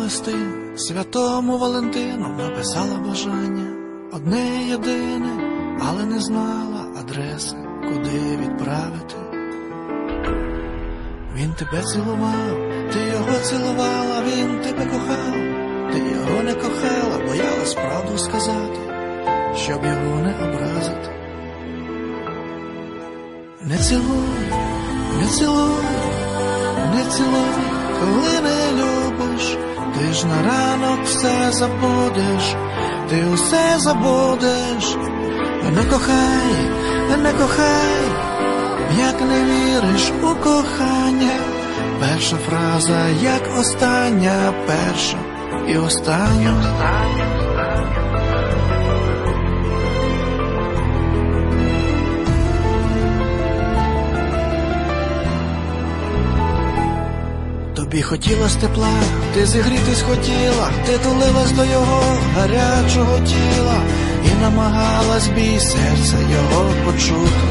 листи святому Валентину, написала бажання одне єдине, але не знала адреси, куди відправити. Він тебе цілував, ти його цілувала, він тебе кохав, ти його не кохала, боялась правду сказати, щоб його не образити. Не цілуй, не цілуй, не цілуй, коли не любиш, ти ж на ранок все забудеш, ти усе забудеш. Не кохай, не кохай, як не віриш у кохання. Перша фраза, як остання, перша і остання. Тобі хотілось тепла, ти зігрітись хотіла, ти тулилась до його гарячого тіла і намагалась бій серця його почути.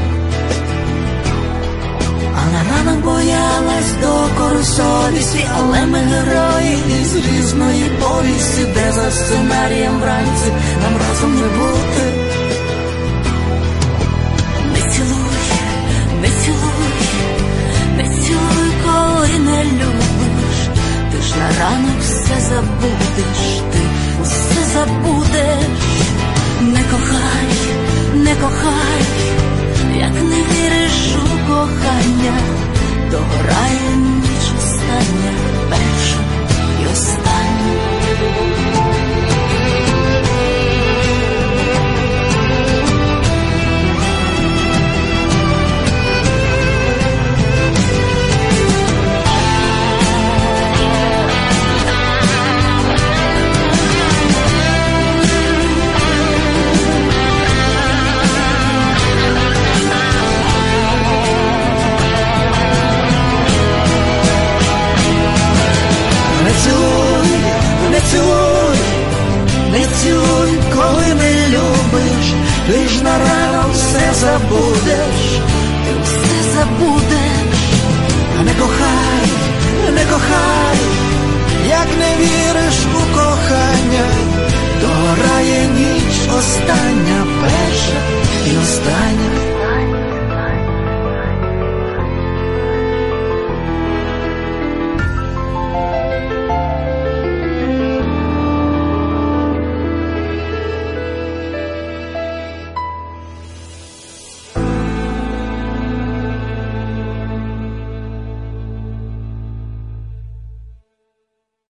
А на ранок боялась докору совісті, але ми герої із різної повісті, де за сценарієм вранці нам разом не бути. Не цілуй, не цілуй, не цілуй, коли не любиш, ти ж на ранок все забудеш, ти усе забудеш. Не кохай, не кохай, як не віриш у кохання, догорає ніч остання, перша і остання. Не цілуй, коли не любиш, ти ж на ранок все забудеш, Ти все забудеш. Не кохай.